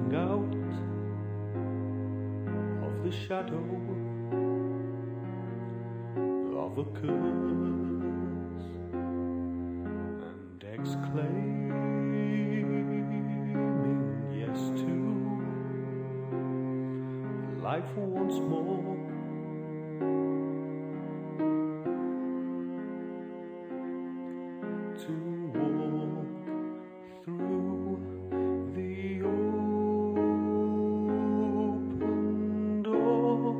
coming out of the shadow of a curse and exclaiming yes to life once more. To walk through the open door,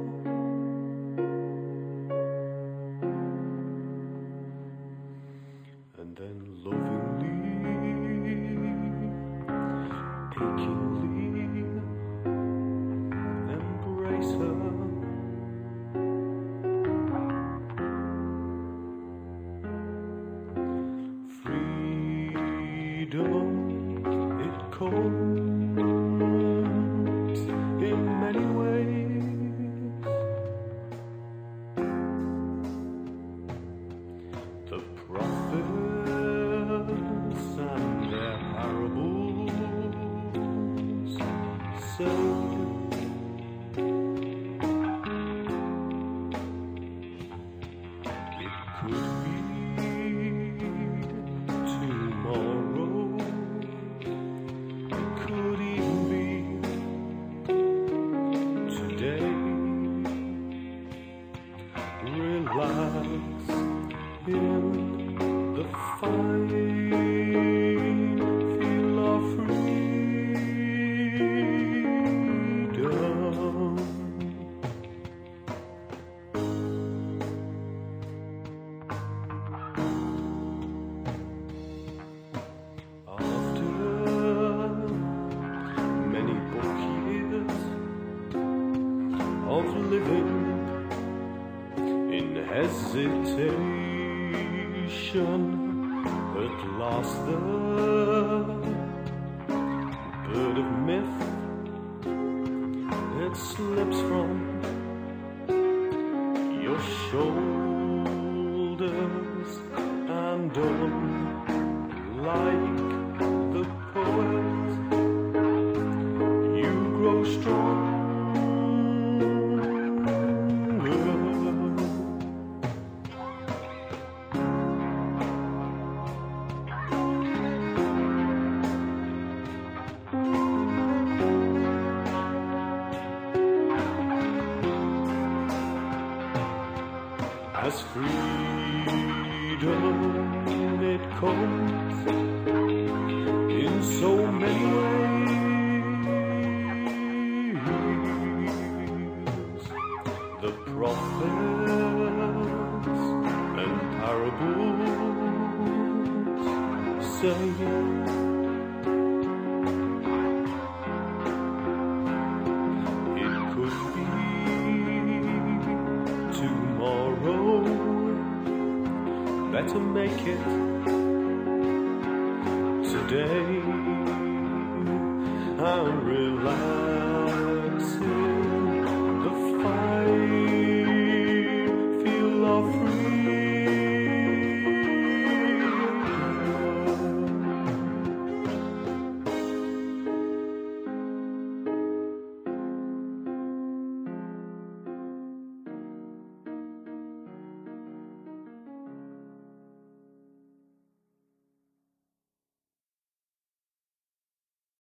and then lovingly, achingly embrace her. It comes in many ways. The prophets and their parables say it could be relax in the fine feel of freedom. After many book years of living in hesitation, at last the bird of myth, it slips from your shoulders, and unlike the poet, you grow strong. As freedom it comes in so many ways. The prophets and parables say it could be tomorrow. Better make it today. I realize